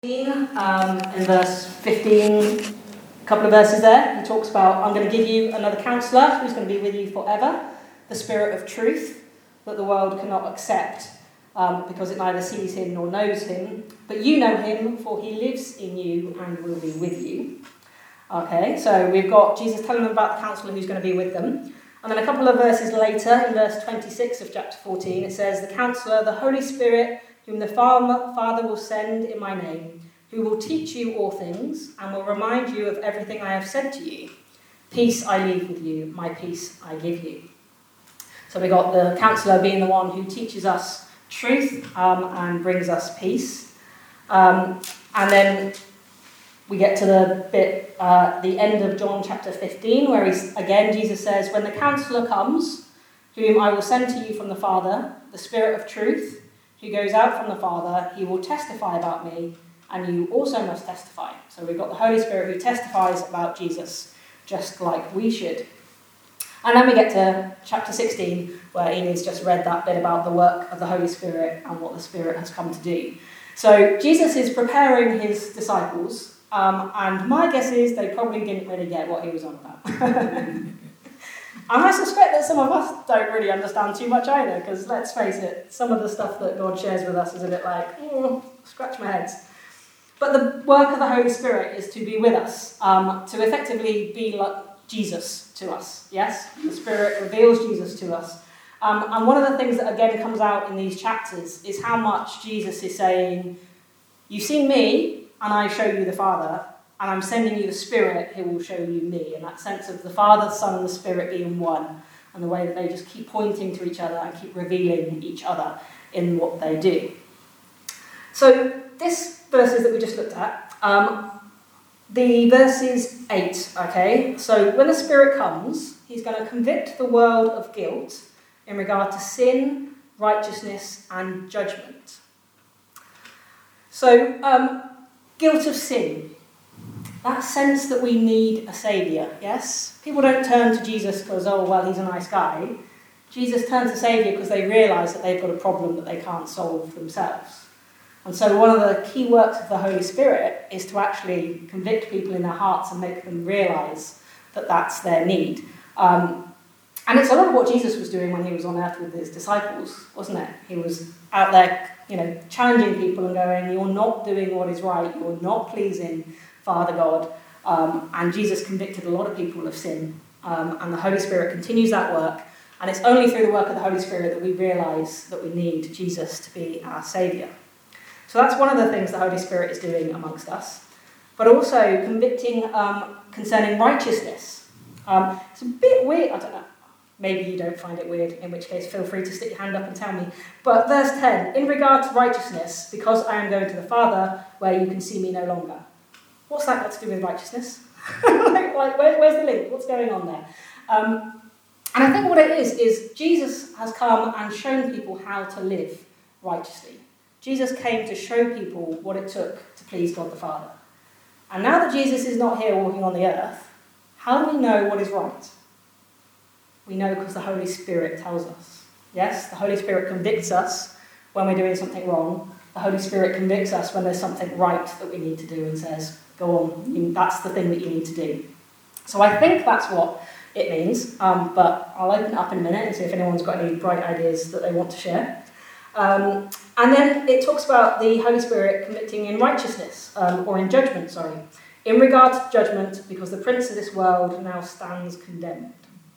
In verse 15, a couple of verses there, he talks about, I'm going to give you another counsellor who's going to be with you forever, the Spirit of truth, that the world cannot accept because it neither sees him nor knows him. But you know him, for he lives in you and will be with you. Okay, so we've got Jesus telling them about the counsellor who's going to be with them. And then a couple of verses later, in verse 26 of chapter 14, it says, the counsellor, the Holy Spirit, whom the Father will send in my name, who will teach you all things and will remind you of everything I have said to you. Peace I leave with you, my peace I give you. So we got the counsellor being the one who teaches us truth and brings us peace. And then we get to the bit, the end of John chapter 15, where Jesus says, when the counsellor comes, whom I will send to you from the Father, the Spirit of truth, who goes out from the Father, he will testify about me, and you also must testify. So we've got the Holy Spirit who testifies about Jesus, just like we should. And then we get to chapter 16, where Ian's just read that bit about the work of the Holy Spirit and what the Spirit has come to do. So Jesus is preparing his disciples, and my guess is they probably didn't really get what he was on about. And I suspect that some of us don't really understand too much either, because let's face it, some of the stuff that God shares with us is a bit like, scratch my head. But the work of the Holy Spirit is to be with us, to effectively be like Jesus to us, yes? The Spirit reveals Jesus to us. And one of the things that again comes out in these chapters is how much Jesus is saying, you've seen me, and I show you the Father, and I'm sending you the Spirit who will show you me. And that sense of the Father, the Son, and the Spirit being one, and the way that they just keep pointing to each other and keep revealing each other in what they do. So this verses that we just looked at, the verses 8, okay? So when the Spirit comes, he's going to convict the world of guilt in regard to sin, righteousness, and judgment. So guilt of sin. That sense that we need a saviour, yes? People don't turn to Jesus because, he's a nice guy. Jesus turns to saviour because they realise that they've got a problem that they can't solve themselves. And so one of the key works of the Holy Spirit is to actually convict people in their hearts and make them realise that that's their need. And it's a lot of what Jesus was doing when he was on earth with his disciples, wasn't it? He was out there, challenging people and going, you're not doing what is right, you're not pleasing Father God, and Jesus convicted a lot of people of sin, and the Holy Spirit continues that work, and it's only through the work of the Holy Spirit that we realise that we need Jesus to be our saviour. So that's one of the things the Holy Spirit is doing amongst us, but also convicting concerning righteousness. It's a bit weird, I don't know, maybe you don't find it weird, in which case feel free to stick your hand up and tell me. But verse 10, in regard to righteousness, because I am going to the Father, where you can see me no longer. What's that got to do with righteousness? Where's the link? What's going on there? And I think what it is Jesus has come and shown people how to live righteously. Jesus came to show people what it took to please God the Father. And now that Jesus is not here walking on the earth, how do we know what is right? We know because the Holy Spirit tells us. Yes, the Holy Spirit convicts us when we're doing something wrong. The Holy Spirit convicts us when there's something right that we need to do and says, go on, that's the thing that you need to do. So I think that's what it means, but I'll open it up in a minute and see if anyone's got any bright ideas that they want to share. And then it talks about the Holy Spirit convicting in righteousness, or in judgment, in regard to judgment, because the prince of this world now stands condemned.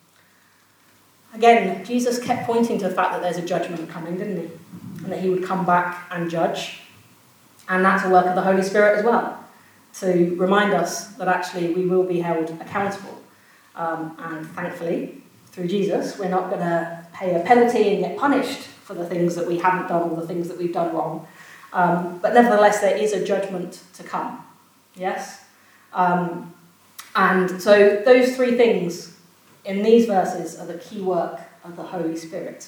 Again, Jesus kept pointing to the fact that there's a judgment coming, didn't he? And that he would come back and judge. And that's a work of the Holy Spirit as well, to remind us that actually we will be held accountable. And thankfully, through Jesus, we're not going to pay a penalty and get punished for the things that we haven't done or the things that we've done wrong. But nevertheless, there is a judgment to come. Yes? And so those three things in these verses are the key work of the Holy Spirit.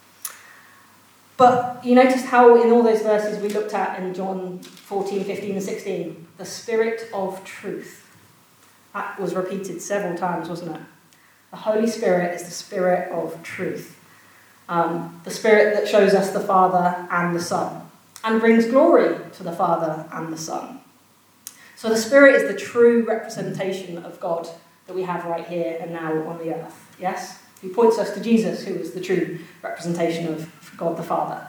But you noticed how in all those verses we looked at in John 14, 15 and 16, the Spirit of truth. That was repeated several times, wasn't it? The Holy Spirit is the Spirit of truth. The Spirit that shows us the Father and the Son. and brings glory to the Father and the Son. So the Spirit is the true representation of God that we have right here and now on the earth. Yes? He points us to Jesus, who is the true representation of God the Father.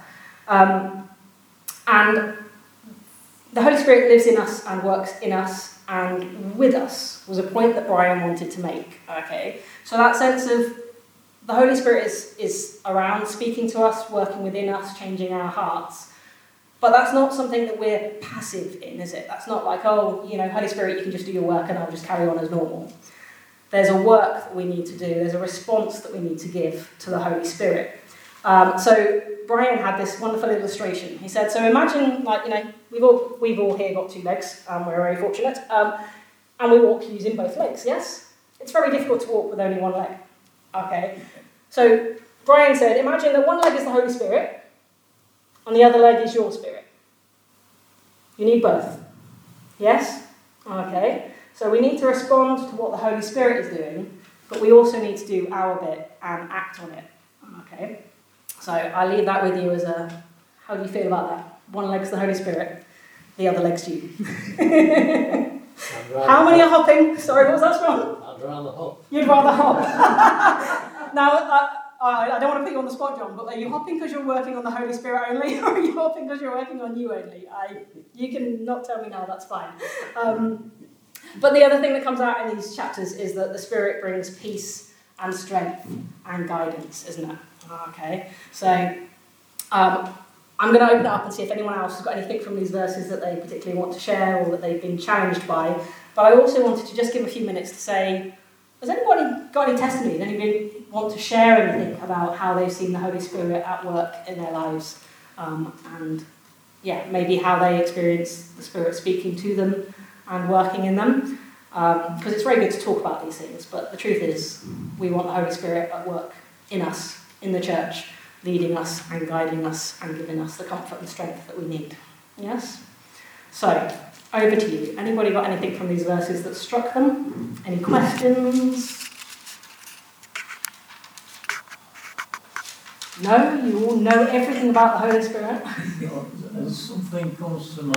And the Holy Spirit lives in us and works in us and with us was a point that Brian wanted to make. Okay, so that sense of the Holy Spirit is around, speaking to us, working within us, changing our hearts. But that's not something that we're passive in, is it? That's not like, oh, Holy Spirit, you can just do your work and I'll just carry on as normal. There's a work that we need to do. There's a response that we need to give to the Holy Spirit. So Brian had this wonderful illustration. He said, so imagine, we've all here got 2 legs. We're very fortunate. And we walk using both legs, yes? It's very difficult to walk with only one leg. Okay. So Brian said, imagine that one leg is the Holy Spirit, and the other leg is your spirit. You need both. Yes? Okay. So we need to respond to what the Holy Spirit is doing, but we also need to do our bit and act on it. Okay. So I'll leave that with you as how do you feel about that? One leg's the Holy Spirit, the other leg's you. How many are hopping? Sorry, what was that from? I'd rather hop. You'd rather hop. Now, I don't want to put you on the spot, John, but are you hopping because you're working on the Holy Spirit only, or are you hopping because you're working on you only? You can not tell me now, that's fine. But the other thing that comes out in these chapters is that the Spirit brings peace and strength and guidance, isn't it? Okay, so I'm going to open it up and see if anyone else has got anything from these verses that they particularly want to share or that they've been challenged by. But I also wanted to just give a few minutes to say, has anybody got any testimony? Does anybody want to share anything about how they've seen the Holy Spirit at work in their lives? And maybe how they experience the Spirit speaking to them and working in them. Because it's very good to talk about these things, but the truth is we want the Holy Spirit at work in us, in the church, leading us and guiding us and giving us the comfort and strength that we need. Yes? So, over to you. Anybody got anything from these verses that struck them? Any questions? No? You all know everything about the Holy Spirit? Something comes to mind.